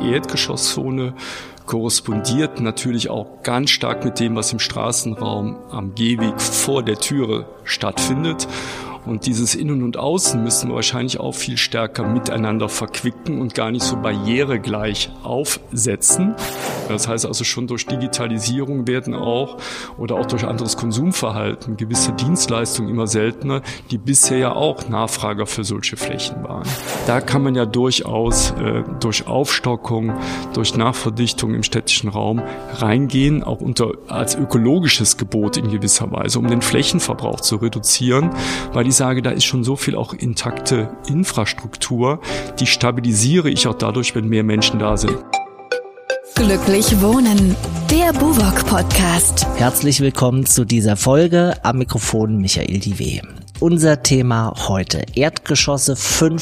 Erdgeschosszone korrespondiert natürlich auch ganz stark mit dem, was im Straßenraum am Gehweg vor der Türe stattfindet. Und dieses Innen und Außen müssen wir wahrscheinlich auch viel stärker miteinander verquicken und gar nicht so barrieregleich aufsetzen. Das heißt also schon durch Digitalisierung werden auch oder auch durch anderes Konsumverhalten gewisse Dienstleistungen immer seltener, die bisher ja auch Nachfrager für solche Flächen waren. Da kann man ja durchaus durch Aufstockung, durch Nachverdichtung im städtischen Raum reingehen, auch als ökologisches Gebot in gewisser Weise, um den Flächenverbrauch zu reduzieren, weil ich sage, da ist schon so viel auch intakte Infrastruktur, die stabilisiere ich auch dadurch, wenn mehr Menschen da sind. Glücklich Wohnen, der BUWOG-Podcast. Herzlich willkommen zu dieser Folge. Am Mikrofon Michael Diwe. Unser Thema heute: Erdgeschosse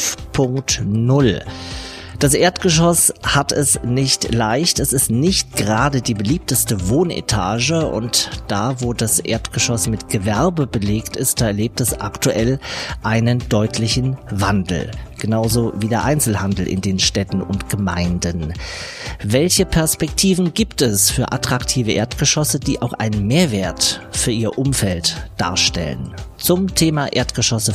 5.0. Das Erdgeschoss hat es nicht leicht. Es ist nicht gerade die beliebteste Wohnetage und da, wo das Erdgeschoss mit Gewerbe belegt ist, da erlebt es aktuell einen deutlichen Wandel. Genauso wie der Einzelhandel in den Städten und Gemeinden. Welche Perspektiven gibt es für attraktive Erdgeschosse, die auch einen Mehrwert für ihr Umfeld darstellen? Zum Thema Erdgeschosse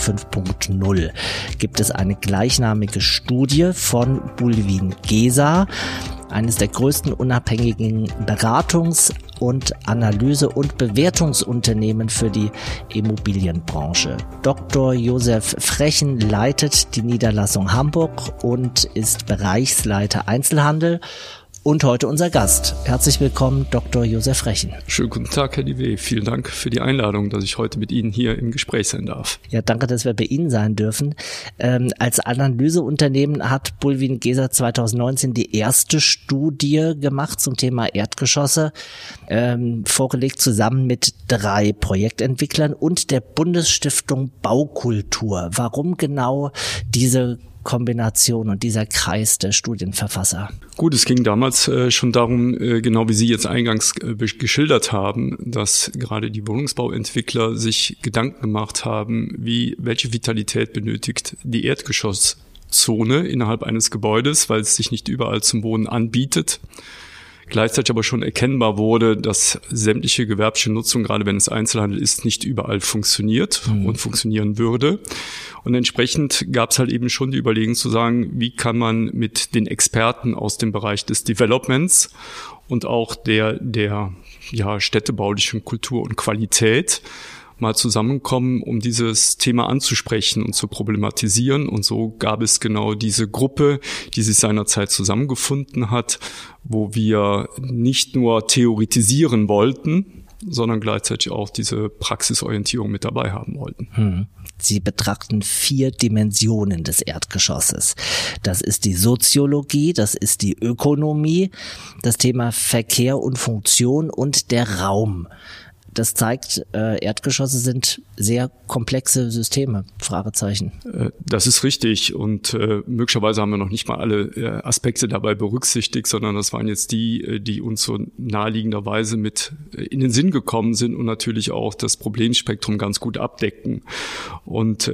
5.0 gibt es eine gleichnamige Studie von Bulwin Gesa, eines der größten unabhängigen Beratungs- und Analyse- und Bewertungsunternehmen für die Immobilienbranche. Dr. Josef Frechen leitet die Niederlassung Hamburg und ist Bereichsleiter Einzelhandel und heute unser Gast. Herzlich willkommen, Dr. Josef Frechen. Schönen guten Tag, Herr Diwe. Vielen Dank für die Einladung, dass ich heute mit Ihnen hier im Gespräch sein darf. Ja, danke, dass wir bei Ihnen sein dürfen. Als Analyseunternehmen hat Bulwin Gesa 2019 die erste Studie gemacht zum Thema Erdgeschosse, vorgelegt zusammen mit 3 Projektentwicklern und der Bundesstiftung Baukultur. Warum genau diese Kombination und dieser Kreis der Studienverfasser? Gut, es ging damals schon darum, genau wie Sie jetzt eingangs geschildert haben, dass gerade die Wohnungsbauentwickler sich Gedanken gemacht haben, welche Vitalität benötigt die Erdgeschosszone innerhalb eines Gebäudes, weil es sich nicht überall zum Wohnen anbietet. Gleichzeitig aber schon erkennbar wurde, dass sämtliche gewerbliche Nutzung, gerade wenn es Einzelhandel ist, nicht überall funktioniert und funktionieren würde. Und entsprechend gab es halt eben schon die Überlegung zu sagen, wie kann man mit den Experten aus dem Bereich des Developments und auch der städtebaulichen Kultur und Qualität mal zusammenkommen, um dieses Thema anzusprechen und zu problematisieren. Und so gab es genau diese Gruppe, die sich seinerzeit zusammengefunden hat, wo wir nicht nur theoretisieren wollten, sondern gleichzeitig auch diese Praxisorientierung mit dabei haben wollten. Sie betrachten 4 Dimensionen des Erdgeschosses. Das ist die Soziologie, das ist die Ökonomie, das Thema Verkehr und Funktion und der Raum. Das zeigt, Erdgeschosse sind sehr komplexe Systeme, Fragezeichen. Das ist richtig und möglicherweise haben wir noch nicht mal alle Aspekte dabei berücksichtigt, sondern das waren jetzt die uns so naheliegenderweise mit in den Sinn gekommen sind und natürlich auch das Problemspektrum ganz gut abdecken. Und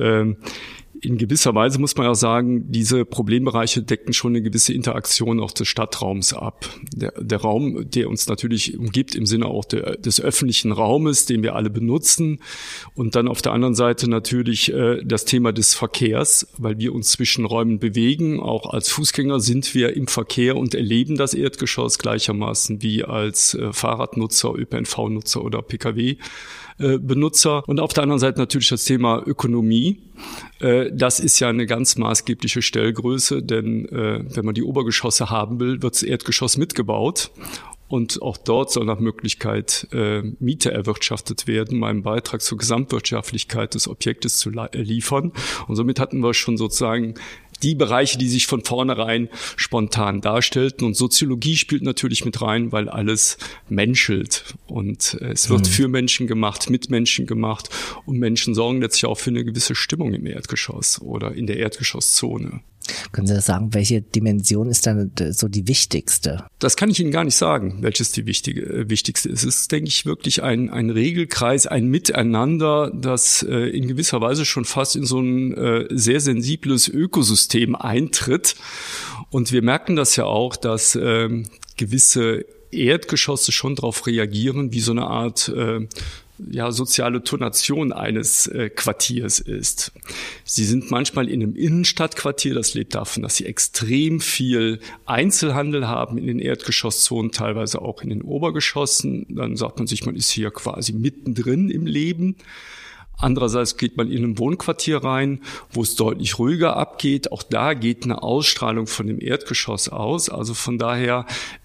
in gewisser Weise muss man ja sagen, diese Problembereiche decken schon eine gewisse Interaktion auch des Stadtraums ab. Der Raum, der uns natürlich umgibt im Sinne auch des öffentlichen Raumes, den wir alle benutzen. Und dann auf der anderen Seite natürlich das Thema des Verkehrs, weil wir uns zwischen Räumen bewegen. Auch als Fußgänger sind wir im Verkehr und erleben das Erdgeschoss gleichermaßen wie als Fahrradnutzer, ÖPNV-Nutzer oder Pkw-Benutzer. Und auf der anderen Seite natürlich das Thema Ökonomie. Das ist ja eine ganz maßgebliche Stellgröße, denn wenn man die Obergeschosse haben will, wird das Erdgeschoss mitgebaut. Und auch dort soll nach Möglichkeit Miete erwirtschaftet werden, um einen Beitrag zur Gesamtwirtschaftlichkeit des Objektes zu liefern. Und somit hatten wir schon sozusagen die Bereiche, die sich von vornherein spontan darstellten. Und Soziologie spielt natürlich mit rein, weil alles menschelt. Und es wird für Menschen gemacht, mit Menschen gemacht. Und Menschen sorgen letztlich auch für eine gewisse Stimmung im Erdgeschoss oder in der Erdgeschosszone. Können Sie das sagen, welche Dimension ist dann so die wichtigste? Das kann ich Ihnen gar nicht sagen, welches die wichtigste ist. Es ist, denke ich, wirklich ein Regelkreis, ein Miteinander, das in gewisser Weise schon fast in so ein sehr sensibles Ökosystem eintritt. Und wir merken das ja auch, dass gewisse Erdgeschosse schon darauf reagieren, wie so eine Art soziale Tonation eines Quartiers ist. Sie sind manchmal in einem Innenstadtquartier, das lebt davon, dass sie extrem viel Einzelhandel haben in den Erdgeschosszonen, teilweise auch in den Obergeschossen. Dann sagt man sich, man ist hier quasi mittendrin im Leben. Andererseits geht man in ein Wohnquartier rein, wo es deutlich ruhiger abgeht. Auch da geht eine Ausstrahlung von dem Erdgeschoss aus. Also von daher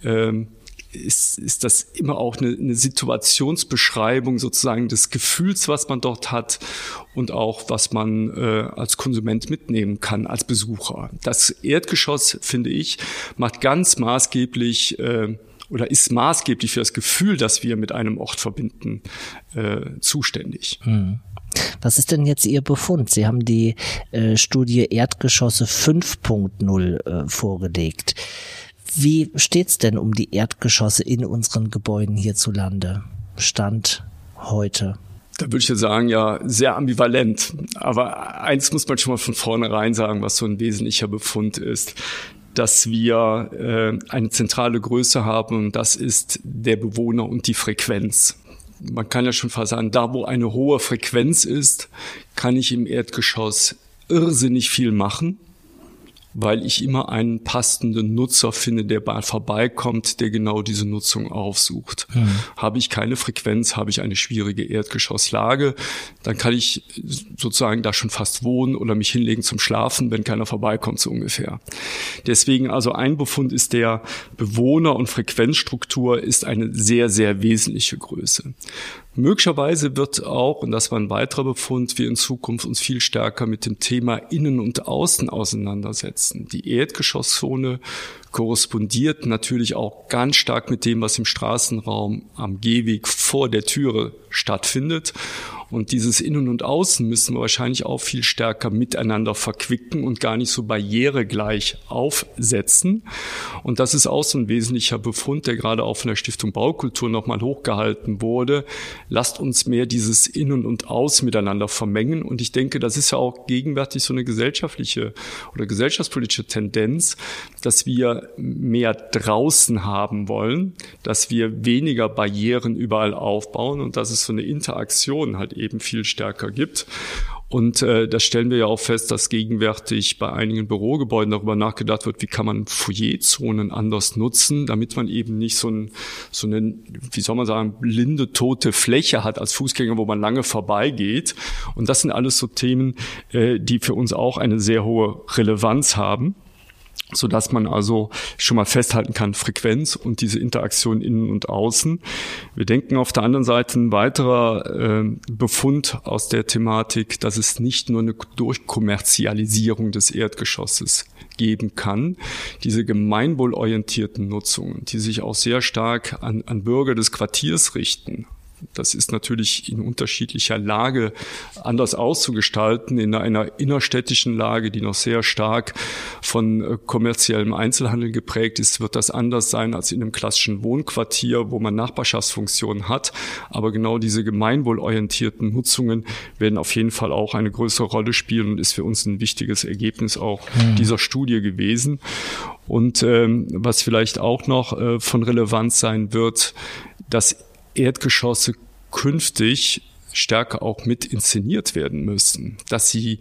ist das immer auch eine Situationsbeschreibung sozusagen des Gefühls, was man dort hat und auch, was man als Konsument mitnehmen kann, als Besucher. Das Erdgeschoss, finde ich, macht ganz maßgeblich oder ist maßgeblich für das Gefühl, das wir mit einem Ort verbinden, zuständig. Was ist denn jetzt Ihr Befund? Sie haben die Studie Erdgeschosse 5.0 vorgelegt. Wie steht's denn um die Erdgeschosse in unseren Gebäuden hierzulande? Stand heute. Da würde ich ja sagen, ja, sehr ambivalent. Aber eins muss man schon mal von vornherein sagen, was so ein wesentlicher Befund ist, dass wir eine zentrale Größe haben, und das ist der Bewohner und die Frequenz. Man kann ja schon fast sagen, da wo eine hohe Frequenz ist, kann ich im Erdgeschoss irrsinnig viel machen, weil ich immer einen passenden Nutzer finde, der vorbeikommt, der genau diese Nutzung aufsucht. Habe ich keine Frequenz, habe ich eine schwierige Erdgeschosslage, dann kann ich sozusagen da schon fast wohnen oder mich hinlegen zum Schlafen, wenn keiner vorbeikommt, so ungefähr. Deswegen also ein Befund ist, der Bewohner- und Frequenzstruktur ist eine sehr, sehr wesentliche Größe. Möglicherweise wird auch, und das war ein weiterer Befund, wir in Zukunft uns viel stärker mit dem Thema Innen und Außen auseinandersetzen. Die Erdgeschosszone korrespondiert natürlich auch ganz stark mit dem, was im Straßenraum am Gehweg vor der Türe stattfindet. Und dieses Innen und Außen müssen wir wahrscheinlich auch viel stärker miteinander verquicken und gar nicht so barrieregleich aufsetzen. Und das ist auch so ein wesentlicher Befund, der gerade auch von der Stiftung Baukultur nochmal hochgehalten wurde. Lasst uns mehr dieses Innen und Außen miteinander vermengen. Und ich denke, das ist ja auch gegenwärtig so eine gesellschaftliche oder gesellschaftspolitische Tendenz, dass wir mehr draußen haben wollen, dass wir weniger Barrieren überall aufbauen und dass es so eine Interaktion halt eben viel stärker gibt. Und das stellen wir ja auch fest, dass gegenwärtig bei einigen Bürogebäuden darüber nachgedacht wird, wie kann man Foyerzonen anders nutzen, damit man eben nicht so eine, wie soll man sagen, blinde, tote Fläche hat als Fußgänger, wo man lange vorbeigeht. Und das sind alles so Themen, die für uns auch eine sehr hohe Relevanz haben, sodass man also schon mal festhalten kann, Frequenz und diese Interaktion innen und außen. Wir denken auf der anderen Seite ein weiterer Befund aus der Thematik, dass es nicht nur eine Durchkommerzialisierung des Erdgeschosses geben kann. Diese gemeinwohlorientierten Nutzungen, die sich auch sehr stark an Bürger des Quartiers richten. Das ist natürlich in unterschiedlicher Lage anders auszugestalten. In einer innerstädtischen Lage, die noch sehr stark von kommerziellem Einzelhandel geprägt ist, wird das anders sein als in einem klassischen Wohnquartier, wo man Nachbarschaftsfunktionen hat. Aber genau diese gemeinwohlorientierten Nutzungen werden auf jeden Fall auch eine größere Rolle spielen und ist für uns ein wichtiges Ergebnis auch dieser Studie gewesen. Und was vielleicht auch noch von Relevanz sein wird, dass Erdgeschosse künftig stärker auch mit inszeniert werden müssen, dass sie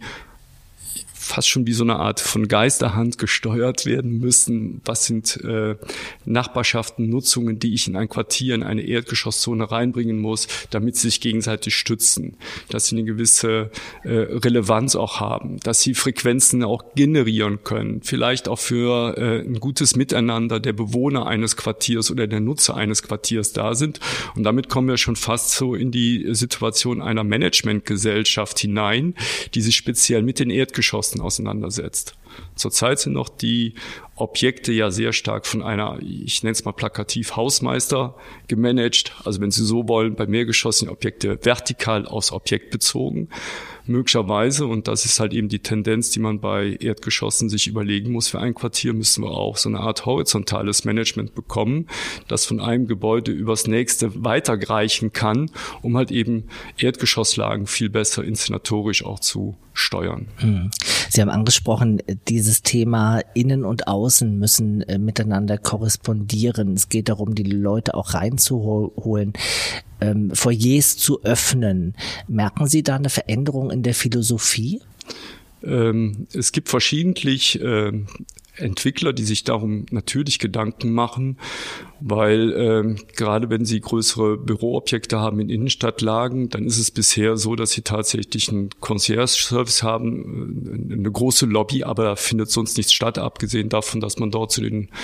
fast schon wie so eine Art von Geisterhand gesteuert werden müssen. Was sind Nachbarschaften, Nutzungen, die ich in ein Quartier, in eine Erdgeschosszone reinbringen muss, damit sie sich gegenseitig stützen, dass sie eine gewisse Relevanz auch haben, dass sie Frequenzen auch generieren können, vielleicht auch für ein gutes Miteinander der Bewohner eines Quartiers oder der Nutzer eines Quartiers da sind. Und damit kommen wir schon fast so in die Situation einer Managementgesellschaft hinein, die sich speziell mit den Erdgeschossen auseinandersetzt. Zurzeit sind noch die Objekte ja sehr stark von einer, ich nenne es mal plakativ, Hausmeister gemanagt. Also wenn Sie so wollen, bei mehrgeschossigen Objekte vertikal aufs Objekt bezogen. Möglicherweise, und das ist halt eben die Tendenz, die man bei Erdgeschossen sich überlegen muss, für ein Quartier müssen wir auch so eine Art horizontales Management bekommen, das von einem Gebäude übers nächste weiterreichen kann, um halt eben Erdgeschosslagen viel besser inszenatorisch auch zu steuern. Sie haben angesprochen, dieses Thema Innen und Außen müssen miteinander korrespondieren. Es geht darum, die Leute auch reinzuholen, Foyers zu öffnen. Merken Sie da eine Veränderung in der Philosophie? Es gibt verschiedentlich Entwickler, die sich darum natürlich Gedanken machen, weil gerade wenn sie größere Büroobjekte haben in Innenstadtlagen, dann ist es bisher so, dass sie tatsächlich einen Concierge-Service haben, eine große Lobby, aber da findet sonst nichts statt, abgesehen davon, dass man dort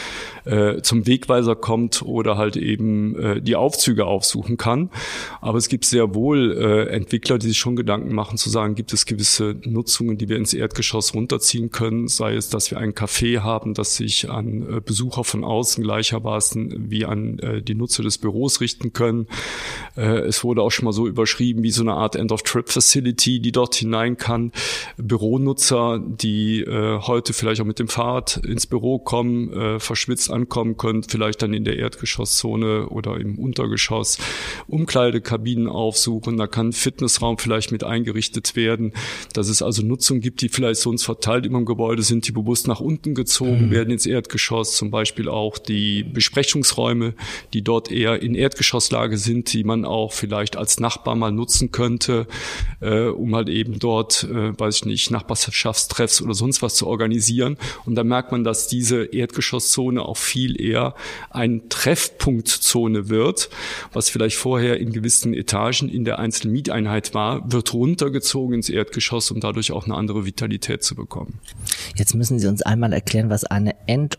zum Wegweiser kommt oder halt eben die Aufzüge aufsuchen kann. Aber es gibt sehr wohl Entwickler, die sich schon Gedanken machen, zu sagen, gibt es gewisse Nutzungen, die wir ins Erdgeschoss runterziehen können, sei es, dass wir ein Café haben, das sich an Besucher von außen gleichermaßen wie an die Nutzer des Büros richten können. Es wurde auch schon mal so überschrieben wie so eine Art End-of-Trip-Facility, die dort hinein kann. Büronutzer, die heute vielleicht auch mit dem Fahrrad ins Büro kommen, verschwitzt ankommen können, vielleicht dann in der Erdgeschosszone oder im Untergeschoss Umkleidekabinen aufsuchen. Da kann ein Fitnessraum vielleicht mit eingerichtet werden, dass es also Nutzung gibt, die vielleicht sonst verteilt immer im Gebäude sind, die bewusst nach unten gezogen werden ins Erdgeschoss. Zum Beispiel auch die Besprechungsräume, die dort eher in Erdgeschosslage sind, die man auch vielleicht als Nachbar mal nutzen könnte, um halt eben dort, Nachbarschaftstreffs oder sonst was zu organisieren. Und da merkt man, dass diese Erdgeschosszone auch viel eher eine Treffpunktzone wird, was vielleicht vorher in gewissen Etagen in der einzelnen Mieteinheit war, wird runtergezogen ins Erdgeschoss, um dadurch auch eine andere Vitalität zu bekommen. Jetzt müssen Sie uns einmal erklären, was eine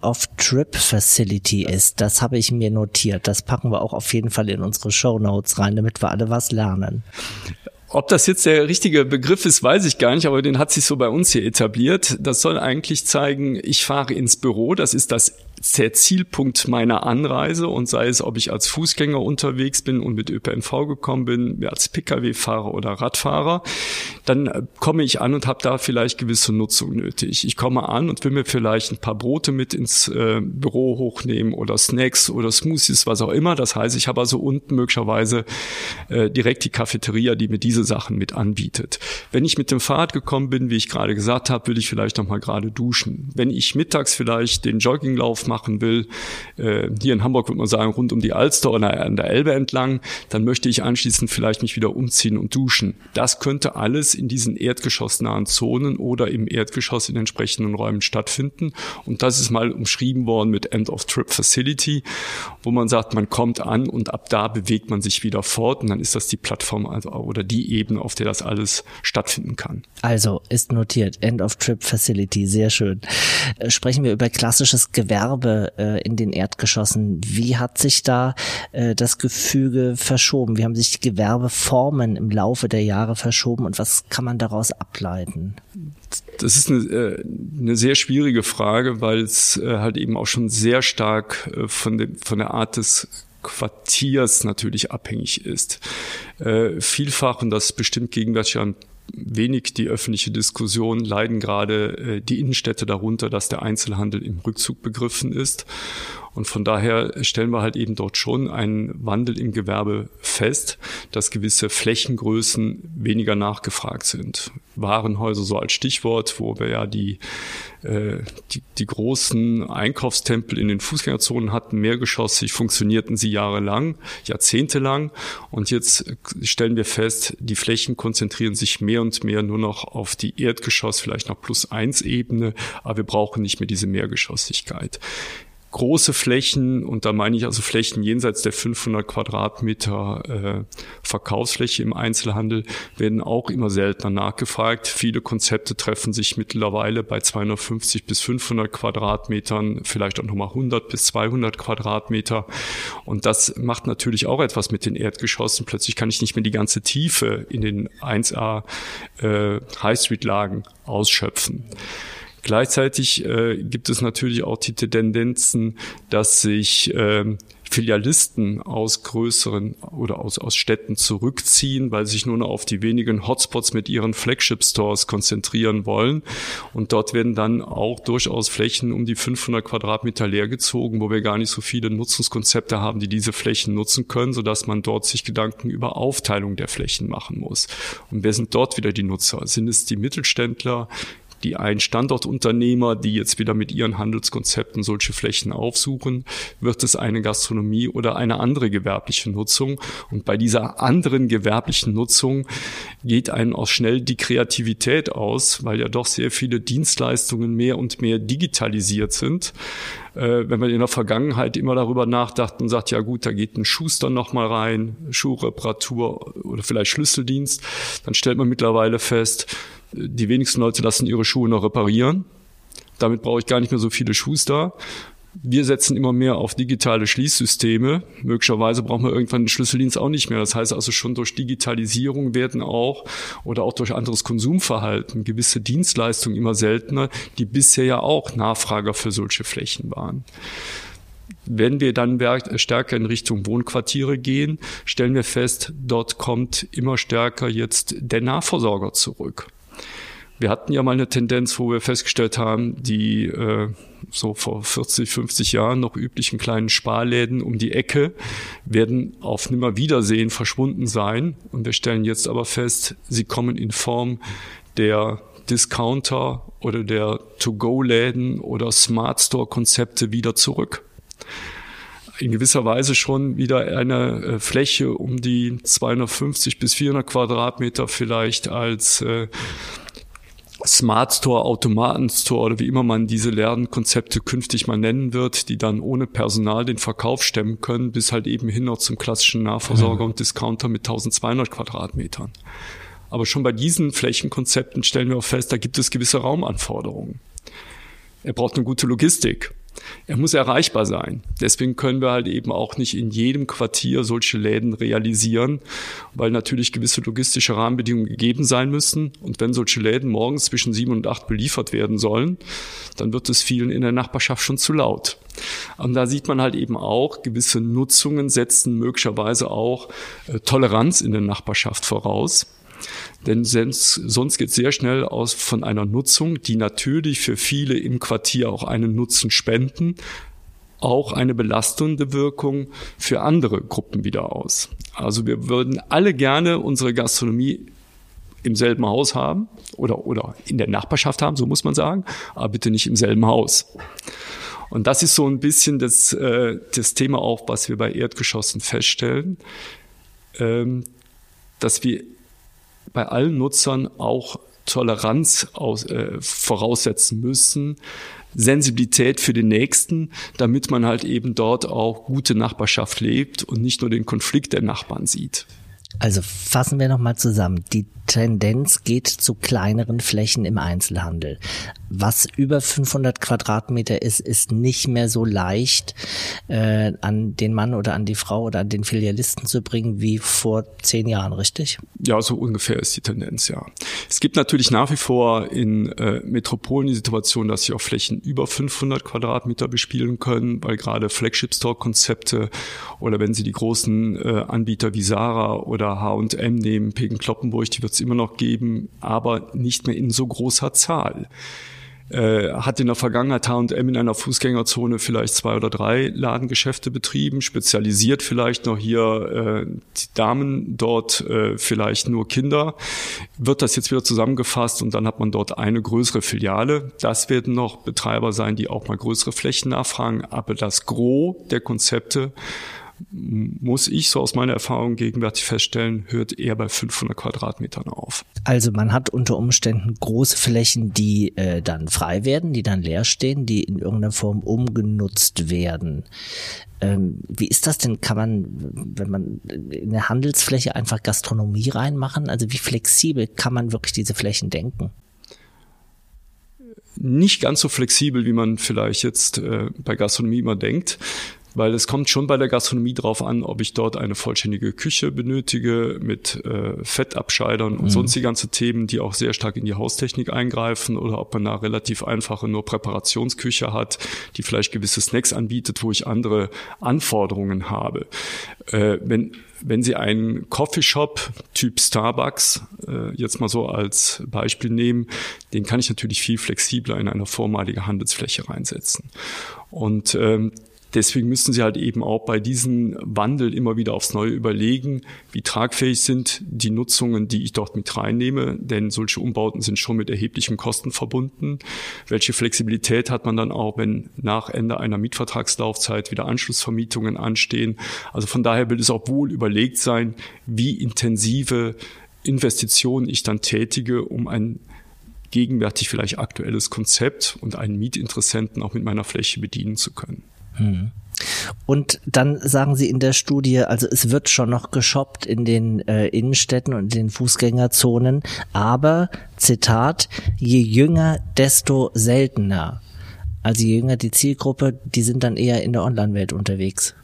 End-of-Trip-Facility ist. Das habe ich mir notiert. Das packen wir auch auf jeden Fall in unsere Shownotes rein, damit wir alle was lernen. Ob das jetzt der richtige Begriff ist, weiß ich gar nicht, aber den hat sich so bei uns hier etabliert. Das soll eigentlich zeigen, ich fahre ins Büro, das ist der Zielpunkt meiner Anreise, und sei es, ob ich als Fußgänger unterwegs bin und mit ÖPNV gekommen bin, als Pkw-Fahrer oder Radfahrer, dann komme ich an und habe da vielleicht gewisse Nutzung nötig. Ich komme an und will mir vielleicht ein paar Brote mit ins Büro hochnehmen oder Snacks oder Smoothies, was auch immer. Das heißt, ich habe also unten möglicherweise direkt die Cafeteria, die mir diese Sachen mit anbietet. Wenn ich mit dem Fahrrad gekommen bin, wie ich gerade gesagt habe, will ich vielleicht noch mal gerade duschen. Wenn ich mittags vielleicht den Jogginglauf machen will, hier in Hamburg würde man sagen, rund um die Alster oder an der Elbe entlang, dann möchte ich anschließend vielleicht mich wieder umziehen und duschen. Das könnte alles in diesen erdgeschossnahen Zonen oder im Erdgeschoss in entsprechenden Räumen stattfinden. Und das ist mal umschrieben worden mit End-of-Trip-Facility, wo man sagt, man kommt an und ab da bewegt man sich wieder fort, und dann ist das die Plattform oder die Ebene, auf der das alles stattfinden kann. Also ist notiert, End-of-Trip-Facility, sehr schön. Sprechen wir über klassisches Gewerbe in den Erdgeschossen. Wie hat sich da das Gefüge verschoben? Wie haben sich die Gewerbeformen im Laufe der Jahre verschoben und was kann man daraus ableiten? Das ist eine sehr schwierige Frage, weil es halt eben auch schon sehr stark von der Art des Quartiers natürlich abhängig ist. Vielfach, und das bestimmt gegenwärtig an wenig die öffentliche Diskussion, leiden gerade die Innenstädte darunter, dass der Einzelhandel im Rückzug begriffen ist. Und von daher stellen wir halt eben dort schon einen Wandel im Gewerbe fest, dass gewisse Flächengrößen weniger nachgefragt sind. Warenhäuser so als Stichwort, wo wir ja die großen Einkaufstempel in den Fußgängerzonen hatten, mehrgeschossig funktionierten sie jahrelang, jahrzehntelang. Und jetzt stellen wir fest, die Flächen konzentrieren sich mehr und mehr nur noch auf die Erdgeschoss, vielleicht noch +1-Ebene, aber wir brauchen nicht mehr diese Mehrgeschossigkeit. Große Flächen, und da meine ich also Flächen jenseits der 500 Quadratmeter Verkaufsfläche im Einzelhandel, werden auch immer seltener nachgefragt. Viele Konzepte treffen sich mittlerweile bei 250 bis 500 Quadratmetern, vielleicht auch nochmal 100 bis 200 Quadratmeter. Und das macht natürlich auch etwas mit den Erdgeschossen. Plötzlich kann ich nicht mehr die ganze Tiefe in den 1A High-Street-Lagen ausschöpfen. Gleichzeitig gibt es natürlich auch die Tendenzen, dass sich Filialisten aus größeren oder aus Städten zurückziehen, weil sie sich nur noch auf die wenigen Hotspots mit ihren Flagship-Stores konzentrieren wollen. Und dort werden dann auch durchaus Flächen um die 500 Quadratmeter leergezogen, wo wir gar nicht so viele Nutzungskonzepte haben, die diese Flächen nutzen können, sodass man dort sich Gedanken über Aufteilung der Flächen machen muss. Und wer sind dort wieder die Nutzer? Sind es die Mittelständler, die Ein-Standortunternehmer, die jetzt wieder mit ihren Handelskonzepten solche Flächen aufsuchen, wird es eine Gastronomie oder eine andere gewerbliche Nutzung. Und bei dieser anderen gewerblichen Nutzung geht einem auch schnell die Kreativität aus, weil ja doch sehr viele Dienstleistungen mehr und mehr digitalisiert sind. Wenn man in der Vergangenheit immer darüber nachdacht und sagt, ja gut, da geht ein Schuster nochmal rein, Schuhreparatur oder vielleicht Schlüsseldienst, dann stellt man mittlerweile fest, die wenigsten Leute lassen ihre Schuhe noch reparieren. Damit brauche ich gar nicht mehr so viele Schuster. Wir setzen immer mehr auf digitale Schließsysteme. Möglicherweise brauchen wir irgendwann den Schlüsseldienst auch nicht mehr. Das heißt also schon durch Digitalisierung werden auch oder auch durch anderes Konsumverhalten gewisse Dienstleistungen immer seltener, die bisher ja auch Nachfrager für solche Flächen waren. Wenn wir dann stärker in Richtung Wohnquartiere gehen, stellen wir fest, dort kommt immer stärker jetzt der Nahversorger zurück. Wir hatten ja mal eine Tendenz, wo wir festgestellt haben, die so vor 40, 50 Jahren noch üblichen kleinen Sparläden um die Ecke werden auf Nimmerwiedersehen verschwunden sein. Und wir stellen jetzt aber fest, sie kommen in Form der Discounter oder der To-Go-Läden oder Smart-Store-Konzepte wieder zurück. In gewisser Weise schon wieder eine Fläche um die 250 bis 400 Quadratmeter vielleicht als Smart Store, Automaten-Store oder wie immer man diese Ladenkonzepte künftig mal nennen wird, die dann ohne Personal den Verkauf stemmen können, bis halt eben hin noch zum klassischen Nahversorger und Discounter mit 1200 Quadratmetern. Aber schon bei diesen Flächenkonzepten stellen wir auch fest, da gibt es gewisse Raumanforderungen. Er braucht eine gute Logistik. Er muss erreichbar sein. Deswegen können wir halt eben auch nicht in jedem Quartier solche Läden realisieren, weil natürlich gewisse logistische Rahmenbedingungen gegeben sein müssen. Und wenn solche Läden morgens zwischen 7 und 8 beliefert werden sollen, dann wird es vielen in der Nachbarschaft schon zu laut. Und da sieht man halt eben auch, gewisse Nutzungen setzen möglicherweise auch Toleranz in der Nachbarschaft voraus. Denn sonst geht es sehr schnell aus von einer Nutzung, die natürlich für viele im Quartier auch einen Nutzen spenden, auch eine belastende Wirkung für andere Gruppen wieder aus. Also wir würden alle gerne unsere Gastronomie im selben Haus haben oder in der Nachbarschaft haben, so muss man sagen, aber bitte nicht im selben Haus. Und das ist so ein bisschen das Thema auch, was wir bei Erdgeschossen feststellen, dass wir bei allen Nutzern auch Toleranz voraussetzen müssen, Sensibilität für den Nächsten, damit man halt eben dort auch gute Nachbarschaft lebt und nicht nur den Konflikt der Nachbarn sieht. Also fassen wir nochmal zusammen. Die Tendenz geht zu kleineren Flächen im Einzelhandel. Was über 500 Quadratmeter ist, ist nicht mehr so leicht an den Mann oder an die Frau oder an den Filialisten zu bringen wie vor 10 Jahren, richtig? Ja, so ungefähr ist die Tendenz, ja. Es gibt natürlich nach wie vor in Metropolen die Situation, dass sie auch Flächen über 500 Quadratmeter bespielen können, weil gerade Flagship-Store-Konzepte oder wenn Sie die großen Anbieter wie Zara oder H&M nehmen, Pegen-Kloppenburg, die wird es immer noch geben, aber nicht mehr in so großer Zahl. Hat in der Vergangenheit H&M in einer Fußgängerzone vielleicht 2 oder 3 Ladengeschäfte betrieben, spezialisiert vielleicht noch hier die Damen, dort vielleicht nur Kinder. Wird das jetzt wieder zusammengefasst und dann hat man dort eine größere Filiale. Das werden noch Betreiber sein, die auch mal größere Flächen nachfragen, aber das Gros der Konzepte, muss ich so aus meiner Erfahrung gegenwärtig feststellen, hört eher bei 500 Quadratmetern auf. Also man hat unter Umständen große Flächen, die dann frei werden, die dann leer stehen, die in irgendeiner Form umgenutzt werden. Wie ist das denn? Kann man, wenn man in eine Handelsfläche einfach Gastronomie reinmachen? Also wie flexibel kann man wirklich diese Flächen denken? Nicht ganz so flexibel, wie man vielleicht jetzt bei Gastronomie immer denkt. Weil es kommt schon bei der Gastronomie drauf an, ob ich dort eine vollständige Küche benötige mit Fettabscheidern und sonst die ganzen Themen, die auch sehr stark in die Haustechnik eingreifen, oder ob man eine relativ einfache nur Präparationsküche hat, die vielleicht gewisse Snacks anbietet, wo ich andere Anforderungen habe. Wenn Sie einen Coffeeshop Typ Starbucks jetzt mal so als Beispiel nehmen, den kann ich natürlich viel flexibler in eine vormalige Handelsfläche reinsetzen. Und Deswegen müssen sie halt eben auch bei diesem Wandel immer wieder aufs Neue überlegen, wie tragfähig sind die Nutzungen, die ich dort mit reinnehme, denn solche Umbauten sind schon mit erheblichen Kosten verbunden. Welche Flexibilität hat man dann auch, wenn nach Ende einer Mietvertragslaufzeit wieder Anschlussvermietungen anstehen? Also von daher will es auch wohl überlegt sein, wie intensive Investitionen ich dann tätige, um ein gegenwärtig vielleicht aktuelles Konzept und einen Mietinteressenten auch mit meiner Fläche bedienen zu können. Und dann sagen Sie in der Studie, also es wird schon noch geshoppt in den Innenstädten und in den Fußgängerzonen, aber, Zitat, je jünger, desto seltener. Also je jünger die Zielgruppe, die sind dann eher in der Online-Welt unterwegs.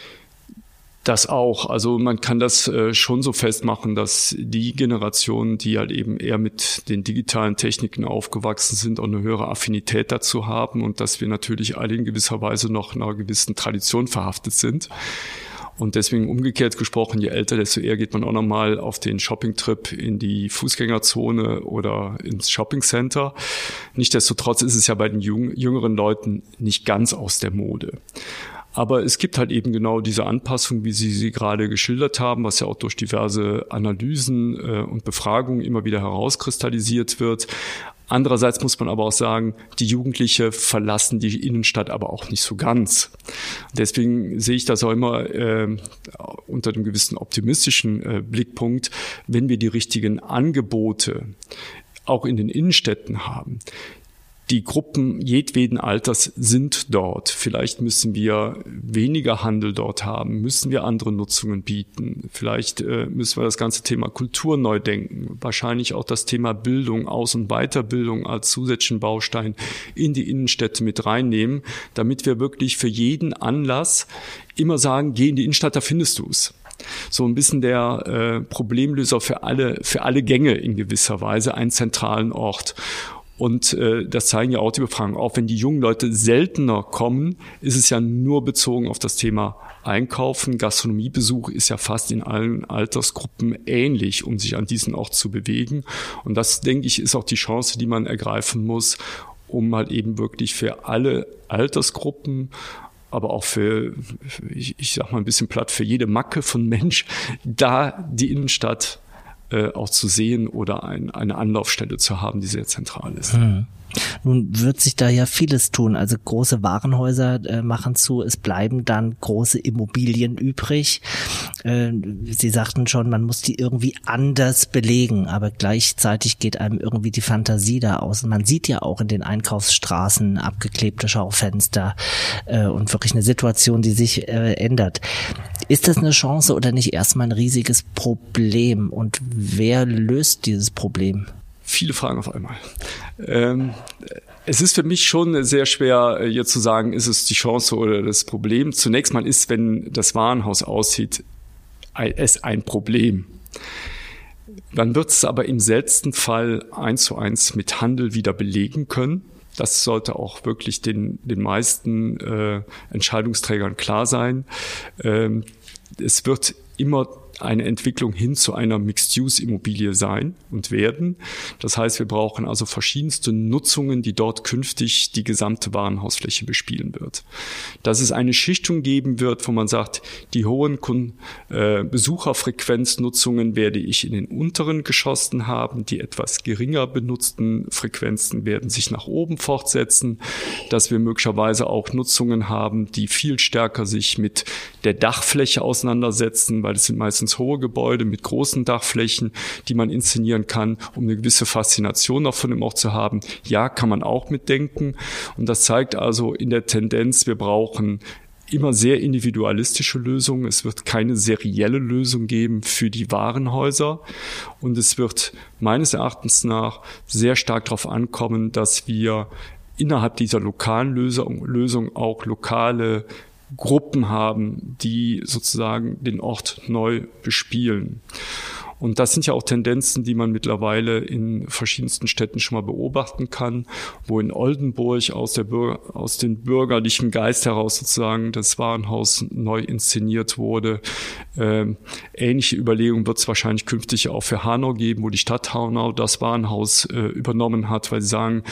Das auch. Also man kann das schon so festmachen, dass die Generationen, die halt eben eher mit den digitalen Techniken aufgewachsen sind, auch eine höhere Affinität dazu haben und dass wir natürlich alle in gewisser Weise noch einer gewissen Tradition verhaftet sind. Und deswegen umgekehrt gesprochen, je älter, desto eher geht man auch nochmal auf den Shopping-Trip in die Fußgängerzone oder ins Shoppingcenter. Nichtsdestotrotz ist es ja bei den jüngeren Leuten nicht ganz aus der Mode. Aber es gibt halt eben genau diese Anpassung, wie Sie gerade geschildert haben, was ja auch durch diverse Analysen und Befragungen immer wieder herauskristallisiert wird. Andererseits muss man aber auch sagen, die Jugendliche verlassen die Innenstadt aber auch nicht so ganz. Deswegen sehe ich das auch immer unter einem gewissen optimistischen Blickpunkt, wenn wir die richtigen Angebote auch in den Innenstädten haben. Die Gruppen jedweden Alters sind dort. Vielleicht müssen wir weniger Handel dort haben, müssen wir andere Nutzungen bieten. Vielleicht müssen wir das ganze Thema Kultur neu denken. Wahrscheinlich auch das Thema Bildung, Aus- und Weiterbildung als zusätzlichen Baustein in die Innenstädte mit reinnehmen, damit wir wirklich für jeden Anlass immer sagen, geh in die Innenstadt, da findest du es. So ein bisschen der Problemlöser für alle Gänge in gewisser Weise, einen zentralen Ort. Und das zeigen ja auch die Befragungen. Auch wenn die jungen Leute seltener kommen, ist es ja nur bezogen auf das Thema Einkaufen. Gastronomiebesuch ist ja fast in allen Altersgruppen ähnlich, um sich an diesen Ort zu bewegen. Und das, denke ich, ist auch die Chance, die man ergreifen muss, um halt eben wirklich für alle Altersgruppen, aber auch für, ich sag mal ein bisschen platt, für jede Macke von Mensch, da die Innenstadt auch zu sehen oder eine Anlaufstelle zu haben, die sehr zentral ist. Nun wird sich da ja vieles tun. Also große Warenhäuser machen zu, es bleiben dann große Immobilien übrig. Sie sagten schon, man muss die irgendwie anders belegen, aber gleichzeitig geht einem irgendwie die Fantasie da aus. Und man sieht ja auch in den Einkaufsstraßen abgeklebte Schaufenster und wirklich eine Situation, die sich ändert. Ist das eine Chance oder nicht erstmal ein riesiges Problem? Und wer löst dieses Problem? Viele Fragen auf einmal. Es ist für mich schon sehr schwer, jetzt zu sagen, ist es die Chance oder das Problem. Zunächst mal ist, wenn das Warenhaus aussieht, es ein Problem. Dann wird es aber im seltensten Fall 1:1 mit Handel wieder belegen können. Das sollte auch wirklich den meisten Entscheidungsträgern klar sein. Es wird immer eine Entwicklung hin zu einer Mixed-Use-Immobilie sein und werden. Das heißt, wir brauchen also verschiedenste Nutzungen, die dort künftig die gesamte Warenhausfläche bespielen wird. Dass es eine Schichtung geben wird, wo man sagt, die hohen Besucherfrequenznutzungen werde ich in den unteren Geschossen haben, die etwas geringer benutzten Frequenzen werden sich nach oben fortsetzen, dass wir möglicherweise auch Nutzungen haben, die viel stärker sich mit der Dachfläche auseinandersetzen, weil es sind meistens hohe Gebäude mit großen Dachflächen, die man inszenieren kann, um eine gewisse Faszination auch von dem Ort zu haben. Ja, kann man auch mitdenken. Und das zeigt also in der Tendenz, wir brauchen immer sehr individualistische Lösungen. Es wird keine serielle Lösung geben für die Warenhäuser. Und es wird meines Erachtens nach sehr stark darauf ankommen, dass wir innerhalb dieser lokalen Lösung auch lokale Gruppen haben, die sozusagen den Ort neu bespielen. Und das sind ja auch Tendenzen, die man mittlerweile in verschiedensten Städten schon mal beobachten kann, wo in Oldenburg aus dem bürgerlichen Geist heraus sozusagen das Warenhaus neu inszeniert wurde. Ähnliche Überlegungen wird es wahrscheinlich künftig auch für Hanau geben, wo die Stadt Hanau das Warenhaus übernommen hat, weil sie sagen,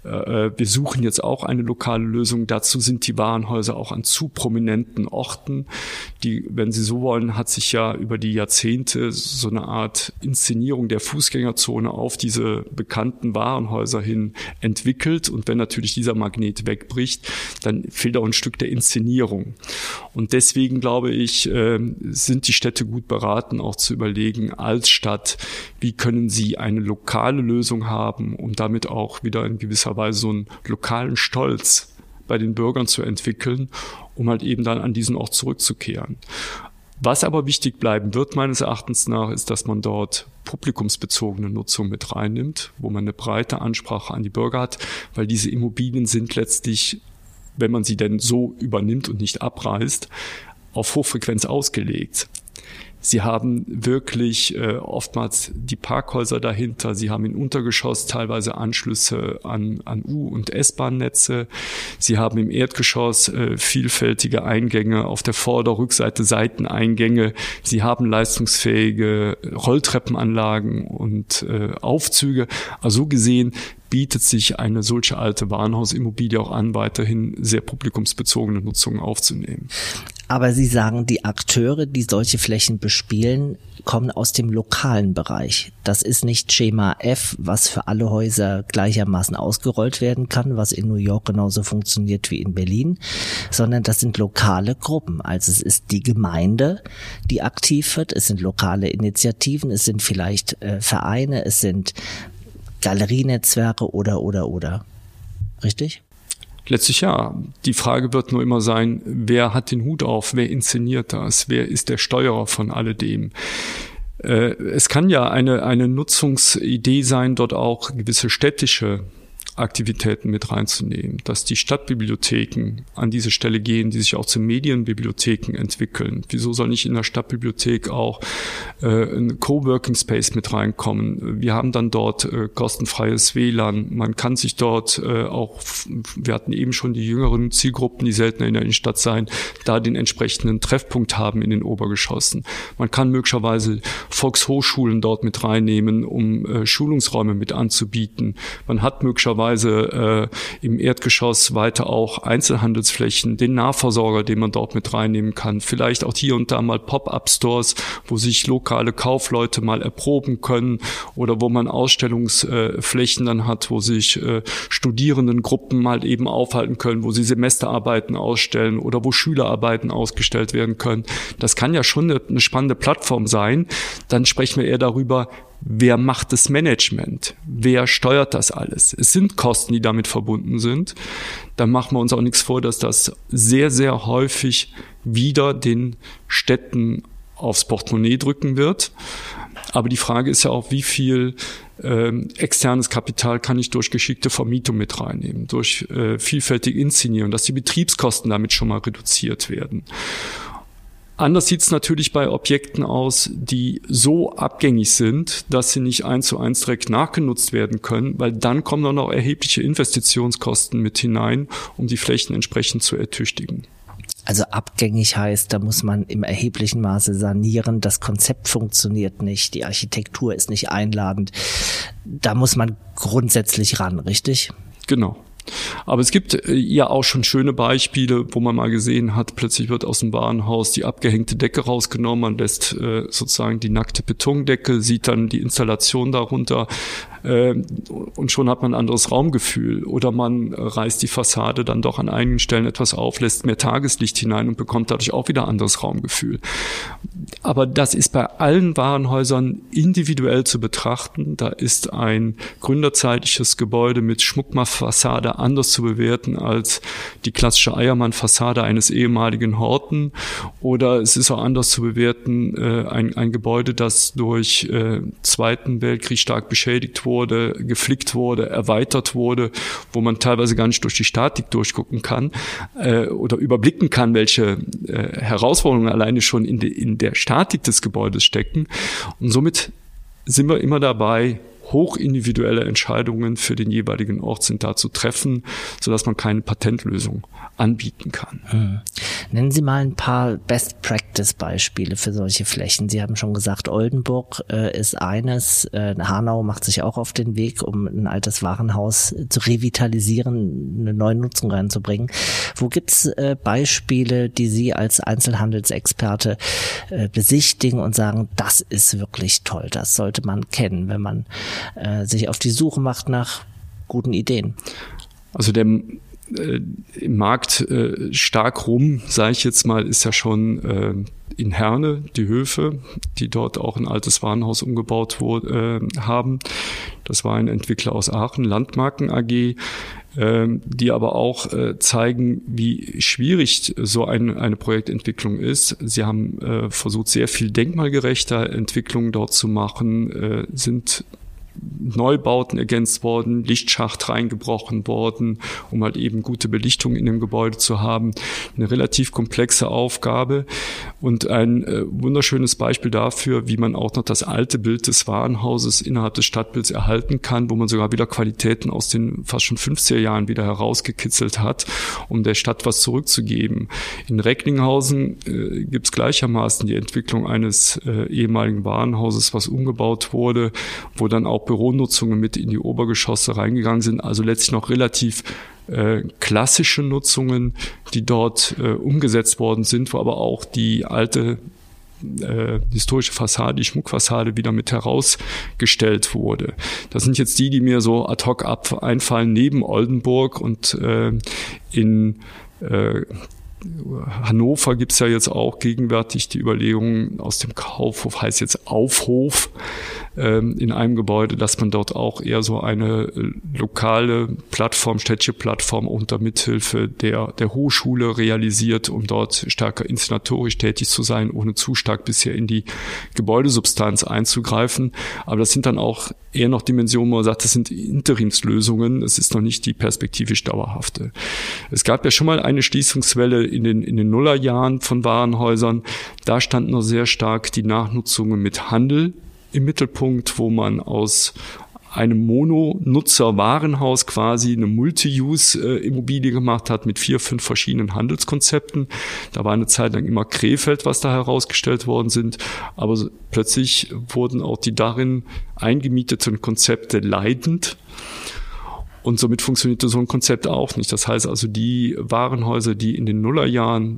wir suchen jetzt auch eine lokale Lösung. Dazu sind die Warenhäuser auch an zu prominenten Orten. Die, wenn Sie so wollen, hat sich ja über die Jahrzehnte so eine Art Inszenierung der Fußgängerzone auf diese bekannten Warenhäuser hin entwickelt. Und wenn natürlich dieser Magnet wegbricht, dann fehlt auch ein Stück der Inszenierung. Und deswegen glaube ich, sind die Städte gut beraten, auch zu überlegen, als Stadt, wie können sie eine lokale Lösung haben, um damit auch wieder in gewisser Weise so einen lokalen Stolz bei den Bürgern zu entwickeln, um halt eben dann an diesen Ort zurückzukehren. Was aber wichtig bleiben wird, meines Erachtens nach, ist, dass man dort publikumsbezogene Nutzung mit reinnimmt, wo man eine breite Ansprache an die Bürger hat, weil diese Immobilien sind letztlich, wenn man sie denn so übernimmt und nicht abreißt, auf Hochfrequenz ausgelegt. Sie haben wirklich oftmals die Parkhäuser dahinter. Sie haben im Untergeschoss teilweise Anschlüsse an U- und S-Bahn-Netze. Sie haben im Erdgeschoss vielfältige Eingänge, auf der Vorder- und Rückseite Seiteneingänge. Sie haben leistungsfähige Rolltreppenanlagen und Aufzüge. Also so gesehen bietet sich eine solche alte Warenhausimmobilie auch an, weiterhin sehr publikumsbezogene Nutzungen aufzunehmen. Aber Sie sagen, die Akteure, die solche Flächen bespielen, kommen aus dem lokalen Bereich. Das ist nicht Schema F, was für alle Häuser gleichermaßen ausgerollt werden kann, was in New York genauso funktioniert wie in Berlin, sondern das sind lokale Gruppen. Also es ist die Gemeinde, die aktiv wird, es sind lokale Initiativen, es sind vielleicht Vereine, es sind Galerienetzwerke oder. Richtig? Letztlich ja. Die Frage wird nur immer sein, wer hat den Hut auf, wer inszeniert das, wer ist der Steuerer von alledem. Es kann ja eine Nutzungsidee sein, dort auch gewisse städtische Aktivitäten mit reinzunehmen, dass die Stadtbibliotheken an diese Stelle gehen, die sich auch zu Medienbibliotheken entwickeln. Wieso soll nicht in der Stadtbibliothek auch ein Coworking Space mit reinkommen? Wir haben dann dort kostenfreies WLAN. Man kann sich dort auch, wir hatten eben schon die jüngeren Zielgruppen, die seltener in der Innenstadt sein, da den entsprechenden Treffpunkt haben in den Obergeschossen. Man kann möglicherweise Volkshochschulen dort mit reinnehmen, um Schulungsräume mit anzubieten. Man hat möglicherweise im Erdgeschoss weiter auch Einzelhandelsflächen, den Nahversorger, den man dort mit reinnehmen kann. Vielleicht auch hier und da mal Pop-up-Stores, wo sich lokale Kaufleute mal erproben können oder wo man Ausstellungsflächen dann hat, wo sich Studierendengruppen mal eben aufhalten können, wo sie Semesterarbeiten ausstellen oder wo Schülerarbeiten ausgestellt werden können. Das kann ja schon eine spannende Plattform sein. Dann sprechen wir eher darüber, wer macht das Management? Wer steuert das alles? Es sind Kosten, die damit verbunden sind. Da machen wir uns auch nichts vor, dass das sehr, sehr häufig wieder den Städten aufs Portemonnaie drücken wird. Aber die Frage ist ja auch, wie viel externes Kapital kann ich durch geschickte Vermietung mit reinnehmen, durch vielfältige Inszenierung, dass die Betriebskosten damit schon mal reduziert werden. Anders sieht es natürlich bei Objekten aus, die so abgängig sind, dass sie nicht 1:1 direkt nachgenutzt werden können, weil dann kommen dann auch erhebliche Investitionskosten mit hinein, um die Flächen entsprechend zu ertüchtigen. Also abgängig heißt, da muss man im erheblichen Maße sanieren, das Konzept funktioniert nicht, die Architektur ist nicht einladend. Da muss man grundsätzlich ran, richtig? Genau. Aber es gibt ja auch schon schöne Beispiele, wo man mal gesehen hat, plötzlich wird aus dem Warenhaus die abgehängte Decke rausgenommen, man lässt sozusagen die nackte Betondecke, sieht dann die Installation darunter und schon hat man ein anderes Raumgefühl. Oder man reißt die Fassade dann doch an einigen Stellen etwas auf, lässt mehr Tageslicht hinein und bekommt dadurch auch wieder ein anderes Raumgefühl. Aber das ist bei allen Warenhäusern individuell zu betrachten. Da ist ein gründerzeitliches Gebäude mit Schmuckfassade anders zu bewerten als die klassische Eiermann-Fassade eines ehemaligen Horten. Oder es ist auch anders zu bewerten, ein Gebäude, das durch Zweiten Weltkrieg stark beschädigt wurde, geflickt wurde, erweitert wurde, wo man teilweise gar nicht durch die Statik durchgucken kann oder überblicken kann, welche Herausforderungen alleine schon in der Statik des Gebäudes stecken. Und somit sind wir immer dabei, hochindividuelle Entscheidungen für den jeweiligen Ort sind da zu treffen, sodass man keine Patentlösung anbieten kann. Nennen Sie mal ein paar Best-Practice-Beispiele für solche Flächen. Sie haben schon gesagt, Oldenburg ist eines. Hanau macht sich auch auf den Weg, um ein altes Warenhaus zu revitalisieren, eine neue Nutzung reinzubringen. Wo gibt's Beispiele, die Sie als Einzelhandelsexperte besichtigen und sagen, das ist wirklich toll, das sollte man kennen, wenn man sich auf die Suche macht nach guten Ideen? Also im Markt stark rum, sage ich jetzt mal, ist ja schon in Herne die Höfe, die dort auch ein altes Warenhaus umgebaut haben. Das war ein Entwickler aus Aachen, Landmarken AG, die aber auch zeigen, wie schwierig so eine Projektentwicklung ist. Sie haben versucht, sehr viel denkmalgerechter Entwicklungen dort zu machen, sind Neubauten ergänzt worden, Lichtschacht reingebrochen worden, um halt eben gute Belichtung in dem Gebäude zu haben. Eine relativ komplexe Aufgabe und ein wunderschönes Beispiel dafür, wie man auch noch das alte Bild des Warenhauses innerhalb des Stadtbilds erhalten kann, wo man sogar wieder Qualitäten aus den fast schon 50er Jahren wieder herausgekitzelt hat, um der Stadt was zurückzugeben. In Recklinghausen gibt es gleichermaßen die Entwicklung eines ehemaligen Warenhauses, was umgebaut wurde, wo dann auch Büronutzungen mit in die Obergeschosse reingegangen sind, also letztlich noch relativ klassische Nutzungen, die dort umgesetzt worden sind, wo aber auch die alte historische Fassade, die Schmuckfassade wieder mit herausgestellt wurde. Das sind jetzt die mir so ad hoc einfallen neben Oldenburg und in Hannover gibt's ja jetzt auch gegenwärtig die Überlegungen aus dem Kaufhof, heißt jetzt Aufhof, in einem Gebäude, dass man dort auch eher so eine lokale Plattform, städtische Plattform unter Mithilfe der Hochschule realisiert, um dort stärker inszenatorisch tätig zu sein, ohne zu stark bisher in die Gebäudesubstanz einzugreifen. Aber das sind dann auch eher noch Dimensionen, wo man sagt, das sind Interimslösungen, es ist noch nicht die perspektivisch dauerhafte. Es gab ja schon mal eine Schließungswelle in den Nullerjahren von Warenhäusern. Da standen noch sehr stark die Nachnutzungen mit Handel im Mittelpunkt, wo man aus einem Mono-Nutzer-Warenhaus quasi eine Multi-Use-Immobilie gemacht hat mit 4, 5 verschiedenen Handelskonzepten. Da war eine Zeit lang immer Krefeld, was da herausgestellt worden sind. Aber plötzlich wurden auch die darin eingemieteten Konzepte leidend. Und somit funktionierte so ein Konzept auch nicht. Das heißt also, die Warenhäuser, die in den Nullerjahren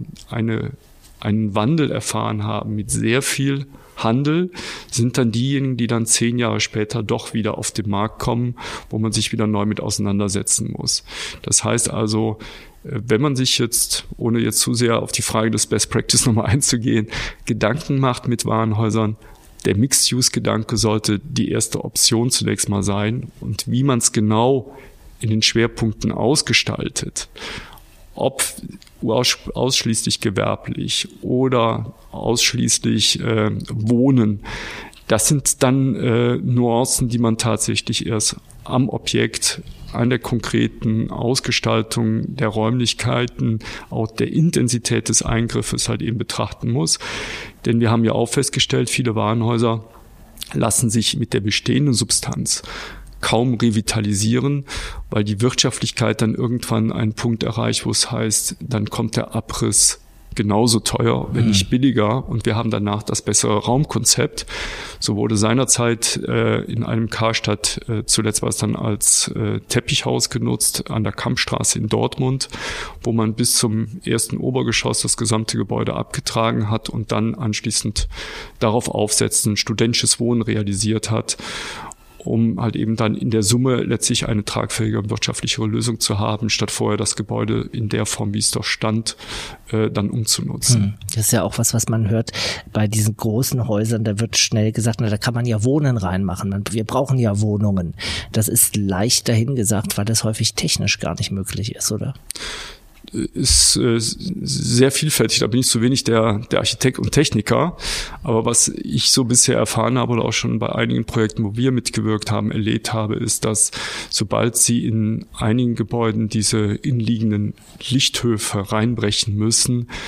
einen Wandel erfahren haben mit sehr viel Handel, sind dann diejenigen, die dann 10 Jahre später doch wieder auf den Markt kommen, wo man sich wieder neu mit auseinandersetzen muss. Das heißt also, wenn man sich jetzt, ohne jetzt zu sehr auf die Frage des Best Practice nochmal einzugehen, Gedanken macht mit Warenhäusern, der Mixed-Use-Gedanke sollte die erste Option zunächst mal sein. Und wie man es genau in den Schwerpunkten ausgestaltet, ob ausschließlich gewerblich oder ausschließlich Wohnen, das sind dann Nuancen, die man tatsächlich erst am Objekt, an der konkreten Ausgestaltung der Räumlichkeiten, auch der Intensität des Eingriffes halt eben betrachten muss. Denn wir haben ja auch festgestellt, viele Warenhäuser lassen sich mit der bestehenden Substanz kaum revitalisieren, weil die Wirtschaftlichkeit dann irgendwann einen Punkt erreicht, wo es heißt, dann kommt der Abriss genauso teuer, wenn nicht billiger, und wir haben danach das bessere Raumkonzept. So wurde seinerzeit in einem Karstadt, zuletzt war es dann als Teppichhaus genutzt, an der Kampstraße in Dortmund, wo man bis zum ersten Obergeschoss das gesamte Gebäude abgetragen hat und dann anschließend darauf aufsetzend studentisches Wohnen realisiert hat, um halt eben dann in der Summe letztlich eine tragfähige und wirtschaftlichere Lösung zu haben, statt vorher das Gebäude in der Form, wie es doch stand, dann umzunutzen. Das ist ja auch was man hört bei diesen großen Häusern, da wird schnell gesagt, na, da kann man ja Wohnen reinmachen, wir brauchen ja Wohnungen. Das ist leicht dahingesagt, weil das häufig technisch gar nicht möglich ist, oder? Ist sehr vielfältig. Da bin ich zu wenig der Architekt und Techniker. Aber was ich so bisher erfahren habe oder auch schon bei einigen Projekten, wo wir mitgewirkt haben, erlebt habe, ist, dass sobald sie in einigen Gebäuden diese innenliegenden Lichthöfe reinbrechen müssen,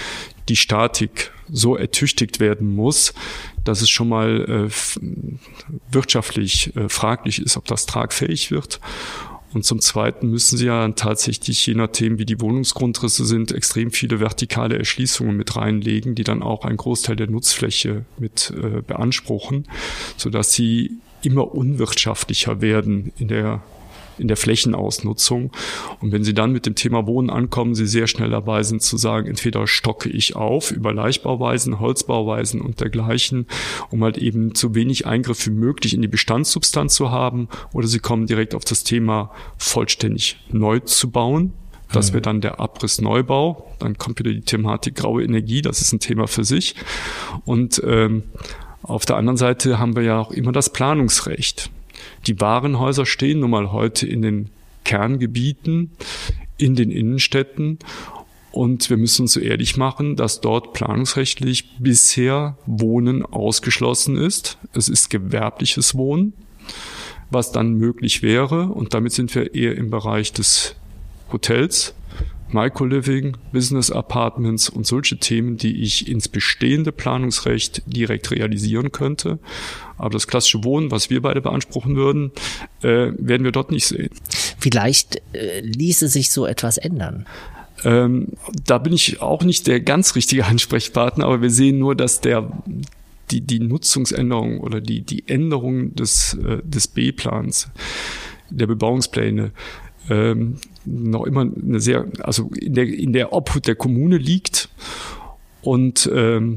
die Statik so ertüchtigt werden muss, dass es schon mal wirtschaftlich fraglich ist, ob das tragfähig wird. Und zum Zweiten müssen sie ja dann tatsächlich, je nachdem wie die Wohnungsgrundrisse sind, extrem viele vertikale Erschließungen mit reinlegen, die dann auch einen Großteil der Nutzfläche mit beanspruchen, sodass sie immer unwirtschaftlicher werden in der Flächenausnutzung. Und wenn Sie dann mit dem Thema Wohnen ankommen, Sie sehr schnell dabei sind zu sagen, entweder stocke ich auf über Leichtbauweisen, Holzbauweisen und dergleichen, um halt eben so wenig Eingriff wie möglich in die Bestandssubstanz zu haben, oder Sie kommen direkt auf das Thema vollständig neu zu bauen. Das wäre dann der Abriss-Neubau. Dann kommt wieder die Thematik graue Energie, das ist ein Thema für sich. Und auf der anderen Seite haben wir ja auch immer das Planungsrecht. Die Warenhäuser stehen nun mal heute in den Kerngebieten, in den Innenstädten, und wir müssen uns so ehrlich machen, dass dort planungsrechtlich bisher Wohnen ausgeschlossen ist. Es ist gewerbliches Wohnen, was dann möglich wäre, und damit sind wir eher im Bereich des Hotels, Microliving, Business Apartments und solche Themen, die ich ins bestehende Planungsrecht direkt realisieren könnte. Aber das klassische Wohnen, was wir beide beanspruchen würden, werden wir dort nicht sehen. Vielleicht ließe sich so etwas ändern. Da bin ich auch nicht der ganz richtige Ansprechpartner, aber wir sehen nur, dass die Nutzungsänderung oder die Änderung des B-Plans, der Bebauungspläne, noch immer in der Obhut der Kommune liegt, und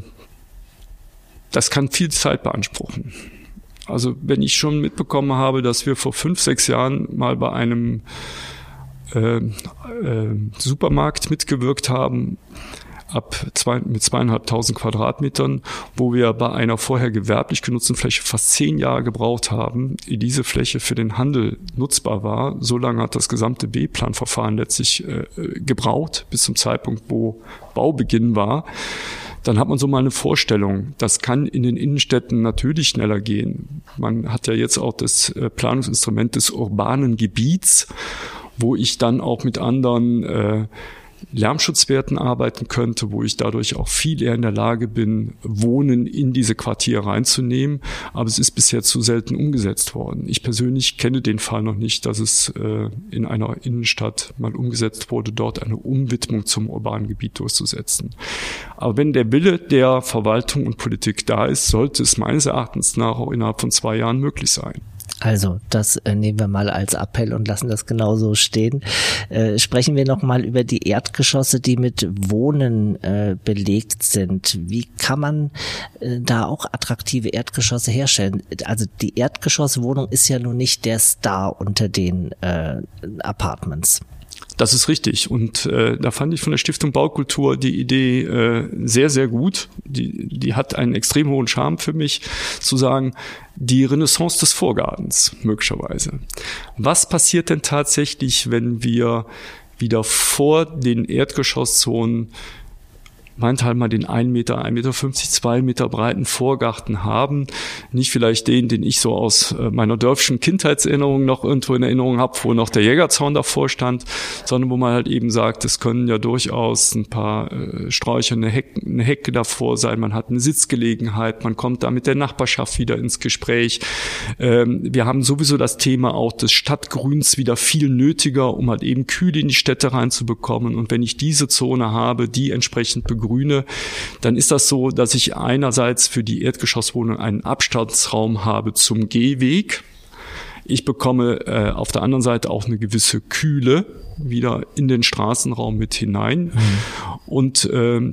das kann viel Zeit beanspruchen. Also wenn ich schon mitbekommen habe, dass wir vor 5-6 Jahren mal bei einem Supermarkt mitgewirkt haben, mit 2.500 Quadratmetern, wo wir bei einer vorher gewerblich genutzten Fläche fast 10 Jahre gebraucht haben, ehe diese Fläche für den Handel nutzbar war. So lange hat das gesamte B-Plan-Verfahren letztlich gebraucht, bis zum Zeitpunkt, wo Baubeginn war. Dann hat man so mal eine Vorstellung. Das kann in den Innenstädten natürlich schneller gehen. Man hat ja jetzt auch das Planungsinstrument des urbanen Gebiets, wo ich dann auch mit anderen Lärmschutzwerten arbeiten könnte, wo ich dadurch auch viel eher in der Lage bin, Wohnen in diese Quartiere reinzunehmen. Aber es ist bisher zu selten umgesetzt worden. Ich persönlich kenne den Fall noch nicht, dass es in einer Innenstadt mal umgesetzt wurde, dort eine Umwidmung zum urbanen Gebiet durchzusetzen. Aber wenn der Wille der Verwaltung und Politik da ist, sollte es meines Erachtens nach auch innerhalb von 2 Jahren möglich sein. Also, das nehmen wir mal als Appell und lassen das genauso stehen. Sprechen wir noch mal über die Erdgeschosse, die mit Wohnen belegt sind. Wie kann man da auch attraktive Erdgeschosse herstellen? Also die Erdgeschosswohnung ist ja nun nicht der Star unter den Apartments. Das ist richtig, und da fand ich von der Stiftung Baukultur die Idee sehr, sehr gut. Die hat einen extrem hohen Charme für mich, zu sagen, die Renaissance des Vorgartens möglicherweise. Was passiert denn tatsächlich, wenn wir wieder vor den Erdgeschosszonen meinethalb mal den 1 Meter, 1,50 Meter, 2 Meter breiten Vorgarten haben. Nicht vielleicht den ich so aus meiner dörfischen Kindheitserinnerung noch irgendwo in Erinnerung habe, wo noch der Jägerzaun davor stand, sondern wo man halt eben sagt, es können ja durchaus ein paar Sträucher, eine Hecke davor sein, man hat eine Sitzgelegenheit, man kommt da mit der Nachbarschaft wieder ins Gespräch. Wir haben sowieso das Thema auch des Stadtgrüns wieder viel nötiger, um halt eben Kühle in die Städte reinzubekommen. Und wenn ich diese Zone habe, die entsprechend begrüne, dann ist das so, dass ich einerseits für die Erdgeschosswohnung einen Abstandsraum habe zum Gehweg. Ich bekomme auf der anderen Seite auch eine gewisse Kühle wieder in den Straßenraum mit hinein. Und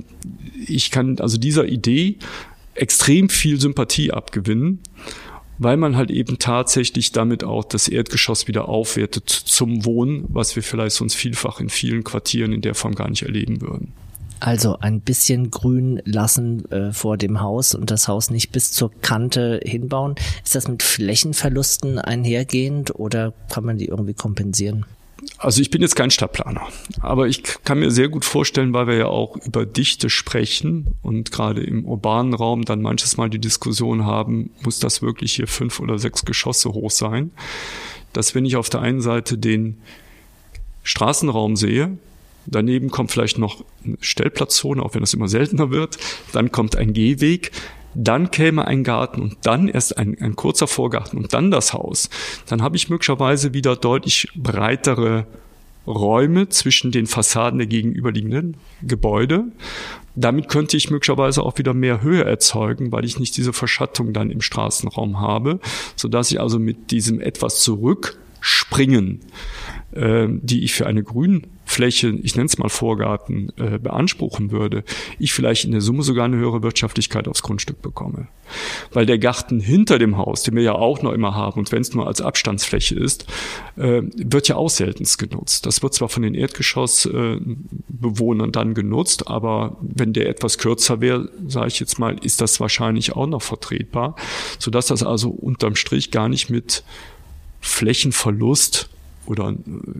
ich kann also dieser Idee extrem viel Sympathie abgewinnen, weil man halt eben tatsächlich damit auch das Erdgeschoss wieder aufwertet zum Wohnen, was wir vielleicht sonst vielfach in vielen Quartieren in der Form gar nicht erleben würden. Also ein bisschen Grün lassen vor dem Haus und das Haus nicht bis zur Kante hinbauen. Ist das mit Flächenverlusten einhergehend oder kann man die irgendwie kompensieren? Also ich bin jetzt kein Stadtplaner, aber ich kann mir sehr gut vorstellen, weil wir ja auch über Dichte sprechen und gerade im urbanen Raum dann manches Mal die Diskussion haben, muss das wirklich hier 5 oder 6 Geschosse hoch sein, dass wenn ich auf der einen Seite den Straßenraum sehe, Daneben kommt vielleicht noch eine Stellplatzzone, auch wenn das immer seltener wird. Dann kommt ein Gehweg. Dann käme ein Garten und dann erst ein kurzer Vorgarten und dann das Haus. Dann habe ich möglicherweise wieder deutlich breitere Räume zwischen den Fassaden der gegenüberliegenden Gebäude. Damit könnte ich möglicherweise auch wieder mehr Höhe erzeugen, weil ich nicht diese Verschattung dann im Straßenraum habe, sodass ich also mit diesem etwas zurückspringen, die ich für eine Grünfläche, ich nenne es mal Vorgarten, beanspruchen würde, ich vielleicht in der Summe sogar eine höhere Wirtschaftlichkeit aufs Grundstück bekomme. Weil der Garten hinter dem Haus, den wir ja auch noch immer haben, und wenn es nur als Abstandsfläche ist, wird ja auch seltenst genutzt. Das wird zwar von den Erdgeschossbewohnern dann genutzt, aber wenn der etwas kürzer wäre, sage ich jetzt mal, ist das wahrscheinlich auch noch vertretbar, sodass das also unterm Strich gar nicht mit Flächenverlust oder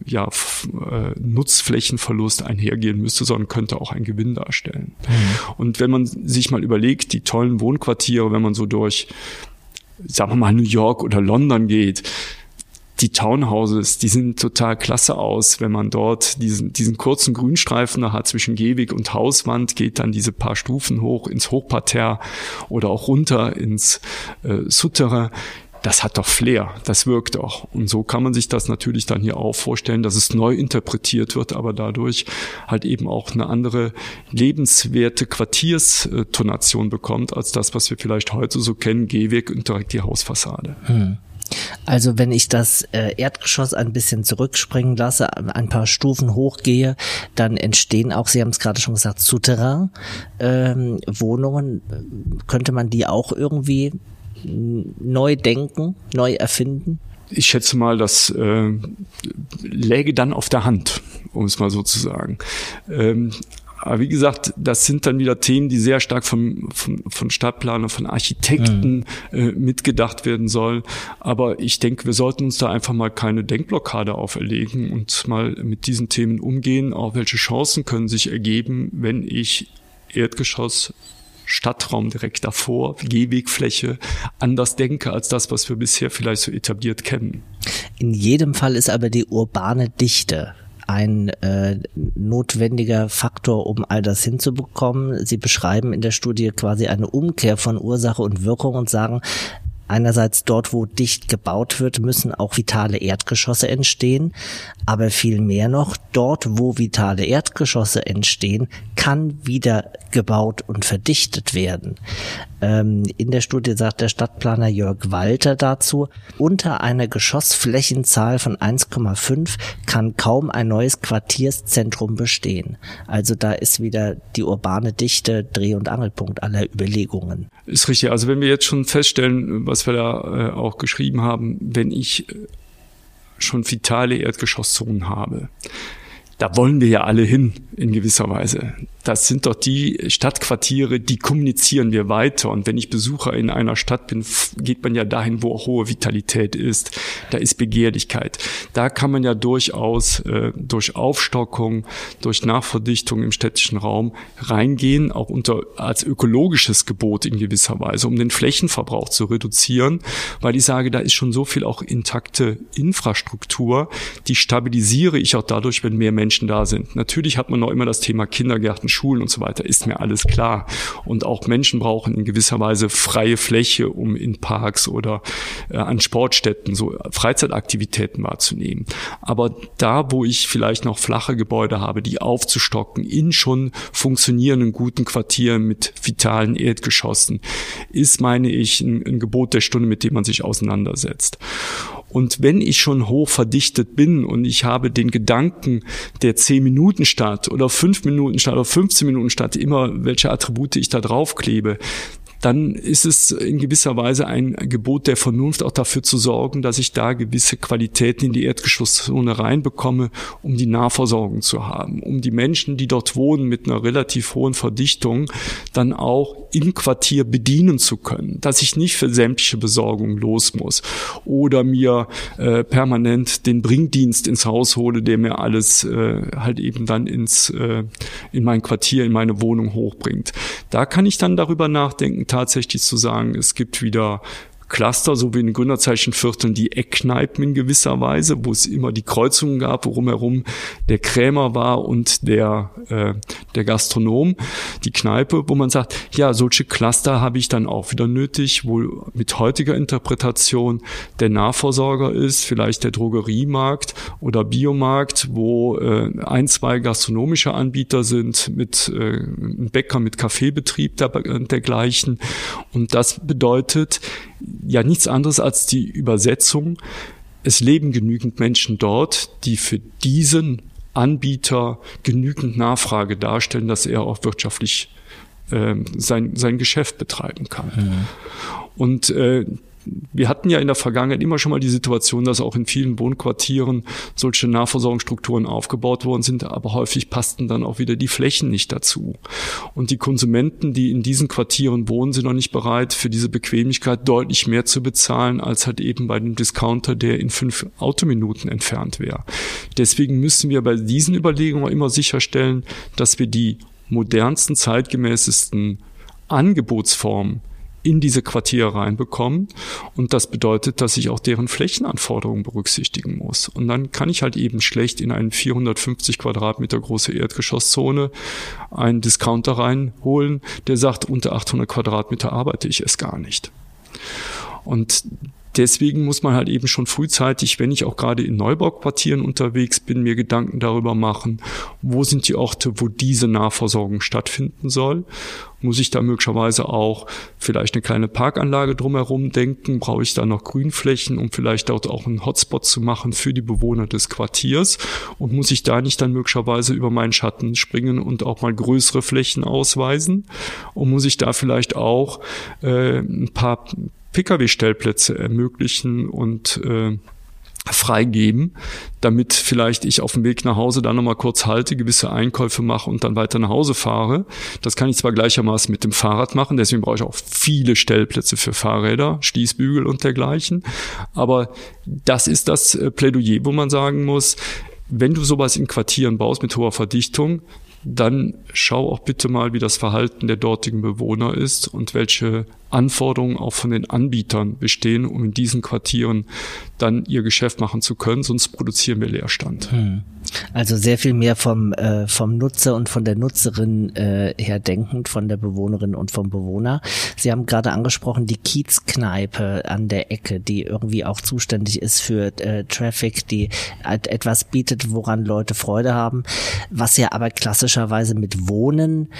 Nutzflächenverlust einhergehen müsste, sondern könnte auch einen Gewinn darstellen. Und wenn man sich mal überlegt, die tollen Wohnquartiere, wenn man so durch, sagen wir mal, New York oder London geht, die Townhouses, die sehen total klasse aus. Wenn man dort diesen kurzen Grünstreifen da hat zwischen Gehweg und Hauswand, geht dann diese paar Stufen hoch ins Hochparterre oder auch runter ins Souterrain. Das hat doch Flair, das wirkt doch. Und so kann man sich das natürlich dann hier auch vorstellen, dass es neu interpretiert wird, aber dadurch halt eben auch eine andere lebenswerte Quartierstonation bekommt, als das, was wir vielleicht heute so kennen, Gehweg und direkt die Hausfassade. Also wenn ich das Erdgeschoss ein bisschen zurückspringen lasse, ein paar Stufen hochgehe, dann entstehen auch, Sie haben es gerade schon gesagt, Souterrain, Wohnungen. Könnte man die auch irgendwie neu denken, neu erfinden? Ich schätze mal, das läge dann auf der Hand, um es mal so zu sagen. Aber wie gesagt, das sind dann wieder Themen, die sehr stark von Stadtplanern, von Architekten mitgedacht werden sollen. Aber ich denke, wir sollten uns da einfach mal keine Denkblockade auferlegen und mal mit diesen Themen umgehen. Auch welche Chancen können sich ergeben, wenn ich Erdgeschoss, Stadtraum direkt davor, Gehwegfläche, anders denke als das, was wir bisher vielleicht so etabliert kennen. In jedem Fall ist aber die urbane Dichte ein notwendiger Faktor, um all das hinzubekommen. Sie beschreiben in der Studie quasi eine Umkehr von Ursache und Wirkung und sagen, einerseits dort, wo dicht gebaut wird, müssen auch vitale Erdgeschosse entstehen, aber viel mehr noch, dort, wo vitale Erdgeschosse entstehen, kann wieder gebaut und verdichtet werden. In der Studie sagt der Stadtplaner Jörg Walter dazu, unter einer Geschossflächenzahl von 1,5 kann kaum ein neues Quartierszentrum bestehen. Also da ist wieder die urbane Dichte Dreh- und Angelpunkt aller Überlegungen. Ist richtig. Also wenn wir jetzt schon feststellen, was wir da auch geschrieben haben, wenn ich schon vitale Erdgeschosszonen habe, da wollen wir ja alle hin in gewisser Weise. Das sind doch die Stadtquartiere, die kommunizieren wir weiter. Und wenn ich Besucher in einer Stadt bin, geht man ja dahin, wo auch hohe Vitalität ist. Da ist Begehrlichkeit. Da kann man ja durchaus durch Aufstockung, durch Nachverdichtung im städtischen Raum reingehen, auch als ökologisches Gebot in gewisser Weise, um den Flächenverbrauch zu reduzieren, weil ich sage, da ist schon so viel auch intakte Infrastruktur, die stabilisiere ich auch dadurch, wenn mehr Menschen da sind. Natürlich hat man noch immer das Thema Kindergärten, Schulen und so weiter, ist mir alles klar. Und auch Menschen brauchen in gewisser Weise freie Fläche, um in Parks oder an Sportstätten so Freizeitaktivitäten wahrzunehmen. Aber da, wo ich vielleicht noch flache Gebäude habe, die aufzustocken in schon funktionierenden guten Quartieren mit vitalen Erdgeschossen, ist, meine ich, ein Gebot der Stunde, mit dem man sich auseinandersetzt. Und wenn ich schon hoch verdichtet bin und ich habe den Gedanken der 10-Minuten-Stadt oder 5-Minuten-Stadt oder 15-Minuten-Stadt, immer welche Attribute ich da draufklebe, dann ist es in gewisser Weise ein Gebot der Vernunft, auch dafür zu sorgen, dass ich da gewisse Qualitäten in die Erdgeschosszone reinbekomme, um die Nahversorgung zu haben, um die Menschen, die dort wohnen, mit einer relativ hohen Verdichtung dann auch im Quartier bedienen zu können, dass ich nicht für sämtliche Besorgung los muss oder mir permanent den Bringdienst ins Haus hole, der mir alles halt eben dann in mein Quartier, in meine Wohnung hochbringt. Da kann ich dann darüber nachdenken, tatsächlich zu sagen, es gibt wieder Cluster, so wie in den Gründerzeichenvierteln die Eckkneipen in gewisser Weise, wo es immer die Kreuzungen gab, worum herum der Krämer war und der Gastronom, die Kneipe, wo man sagt, ja, solche Cluster habe ich dann auch wieder nötig, wo mit heutiger Interpretation der Nahversorger ist, vielleicht der Drogeriemarkt oder Biomarkt, wo 1-2 gastronomische Anbieter sind, mit einem Bäcker, mit Kaffeebetrieb dergleichen. Und das bedeutet ja nichts anderes als die Übersetzung. Es leben genügend Menschen dort, die für diesen Anbieter genügend Nachfrage darstellen, dass er auch wirtschaftlich sein Geschäft betreiben kann. Mhm. Und wir hatten ja in der Vergangenheit immer schon mal die Situation, dass auch in vielen Wohnquartieren solche Nahversorgungsstrukturen aufgebaut worden sind, aber häufig passten dann auch wieder die Flächen nicht dazu. Und die Konsumenten, die in diesen Quartieren wohnen, sind noch nicht bereit, für diese Bequemlichkeit deutlich mehr zu bezahlen, als halt eben bei dem Discounter, der in 5 Autominuten entfernt wäre. Deswegen müssen wir bei diesen Überlegungen immer sicherstellen, dass wir die modernsten, zeitgemäßesten Angebotsformen in diese Quartiere reinbekommen. Und das bedeutet, dass ich auch deren Flächenanforderungen berücksichtigen muss. Und dann kann ich halt eben schlecht in eine 450 Quadratmeter große Erdgeschosszone einen Discounter reinholen, der sagt, unter 800 Quadratmeter arbeite ich es gar nicht. Und deswegen muss man halt eben schon frühzeitig, wenn ich auch gerade in Neubauquartieren unterwegs bin, mir Gedanken darüber machen, wo sind die Orte, wo diese Nahversorgung stattfinden soll. Muss ich da möglicherweise auch vielleicht eine kleine Parkanlage drumherum denken? Brauche ich da noch Grünflächen, um vielleicht dort auch einen Hotspot zu machen für die Bewohner des Quartiers? Und muss ich da nicht dann möglicherweise über meinen Schatten springen und auch mal größere Flächen ausweisen? Und muss ich da vielleicht auch ein paar Pkw-Stellplätze ermöglichen und freigeben, damit vielleicht ich auf dem Weg nach Hause dann nochmal kurz halte, gewisse Einkäufe mache und dann weiter nach Hause fahre. Das kann ich zwar gleichermaßen mit dem Fahrrad machen, deswegen brauche ich auch viele Stellplätze für Fahrräder, Schließbügel und dergleichen. Aber das ist das Plädoyer, wo man sagen muss, wenn du sowas in Quartieren baust mit hoher Verdichtung, dann schau auch bitte mal, wie das Verhalten der dortigen Bewohner ist und welche Anforderungen auch von den Anbietern bestehen, um in diesen Quartieren dann ihr Geschäft machen zu können, sonst produzieren wir Leerstand. Also sehr viel mehr vom Nutzer und von der Nutzerin her denkend, von der Bewohnerin und vom Bewohner. Sie haben gerade angesprochen, die Kiezkneipe an der Ecke, die irgendwie auch zuständig ist für Traffic, die etwas bietet, woran Leute Freude haben, was ja aber klassischerweise mit Wohnen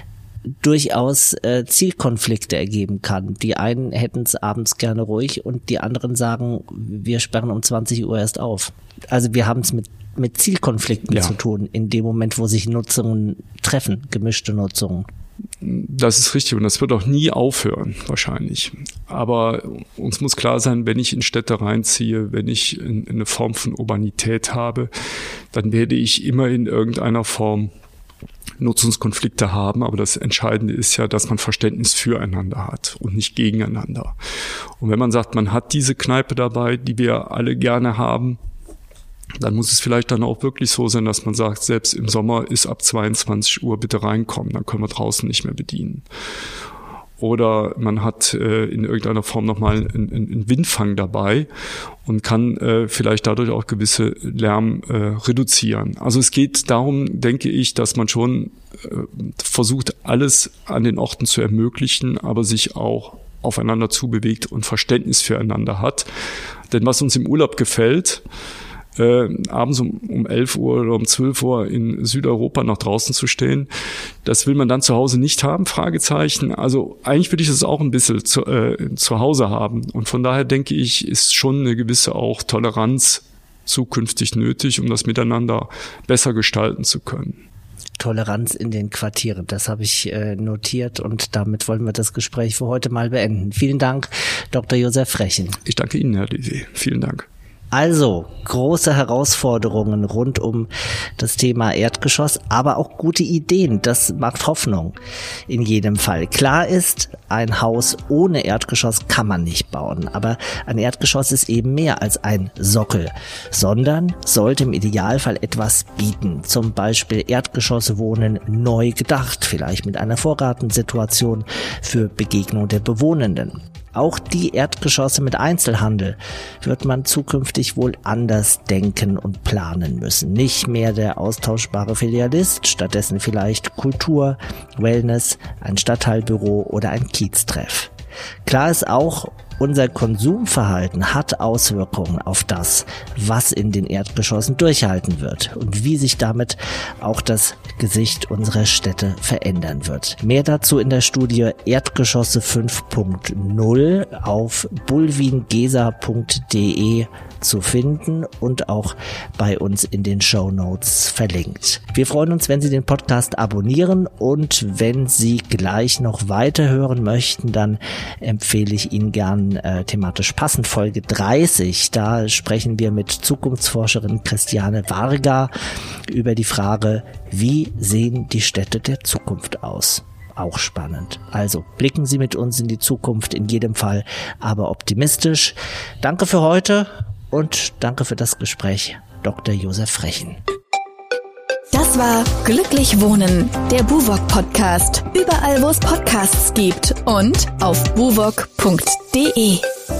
durchaus Zielkonflikte ergeben kann. Die einen hätten es abends gerne ruhig und die anderen sagen, wir sperren um 20 Uhr erst auf. Also wir haben es mit Zielkonflikten zu tun, in dem Moment, wo sich Nutzungen treffen, gemischte Nutzungen. Das ist richtig und das wird auch nie aufhören, wahrscheinlich. Aber uns muss klar sein, wenn ich in Städte reinziehe, wenn ich eine Form von Urbanität habe, dann werde ich immer in irgendeiner Form Nutzungskonflikte haben, aber das Entscheidende ist ja, dass man Verständnis füreinander hat und nicht gegeneinander. Und wenn man sagt, man hat diese Kneipe dabei, die wir alle gerne haben, dann muss es vielleicht dann auch wirklich so sein, dass man sagt, selbst im Sommer ist ab 22 Uhr bitte reinkommen, dann können wir draußen nicht mehr bedienen. Oder man hat in irgendeiner Form nochmal einen Windfang dabei und kann vielleicht dadurch auch gewisse Lärm reduzieren. Also es geht darum, denke ich, dass man schon versucht, alles an den Orten zu ermöglichen, aber sich auch aufeinander zubewegt und Verständnis füreinander hat. Denn was uns im Urlaub gefällt, abends um 11 Uhr oder um 12 Uhr in Südeuropa nach draußen zu stehen, das will man dann zu Hause nicht haben, Fragezeichen. Also eigentlich würde ich das auch ein bisschen zu Hause haben. Und von daher denke ich, ist schon eine gewisse auch Toleranz zukünftig nötig, um das miteinander besser gestalten zu können. Toleranz in den Quartieren, das habe ich notiert und damit wollen wir das Gespräch für heute mal beenden. Vielen Dank, Dr. Josef Frechen. Ich danke Ihnen, Herr Liwe. Vielen Dank. Also, große Herausforderungen rund um das Thema Erdgeschoss, aber auch gute Ideen. Das macht Hoffnung in jedem Fall. Klar ist, ein Haus ohne Erdgeschoss kann man nicht bauen. Aber ein Erdgeschoss ist eben mehr als ein Sockel, sondern sollte im Idealfall etwas bieten. Zum Beispiel Erdgeschosswohnen neu gedacht, vielleicht mit einer Vorgartensituation für Begegnung der Bewohnenden. Auch die Erdgeschosse mit Einzelhandel wird man zukünftig wohl anders denken und planen müssen. Nicht mehr der austauschbare Filialist, stattdessen vielleicht Kultur, Wellness, ein Stadtteilbüro oder ein Kieztreff. Klar ist auch, unser Konsumverhalten hat Auswirkungen auf das, was in den Erdgeschossen durchhalten wird und wie sich damit auch das Gesicht unserer Städte verändern wird. Mehr dazu in der Studie Erdgeschosse 5.0 auf bulwingesa.de zu finden und auch bei uns in den Shownotes verlinkt. Wir freuen uns, wenn Sie den Podcast abonnieren, und wenn Sie gleich noch weiterhören möchten, dann empfehle ich Ihnen gern thematisch passend Folge 30. Da sprechen wir mit Zukunftsforscherin Christiane Varga über die Frage, wie sehen die Städte der Zukunft aus? Auch spannend. Also blicken Sie mit uns in die Zukunft, in jedem Fall aber optimistisch. Danke für heute und danke für das Gespräch, Dr. Josef Rechen. Das war Glücklich Wohnen, der BUWOG-Podcast. Überall, wo es Podcasts gibt und auf buwog.de.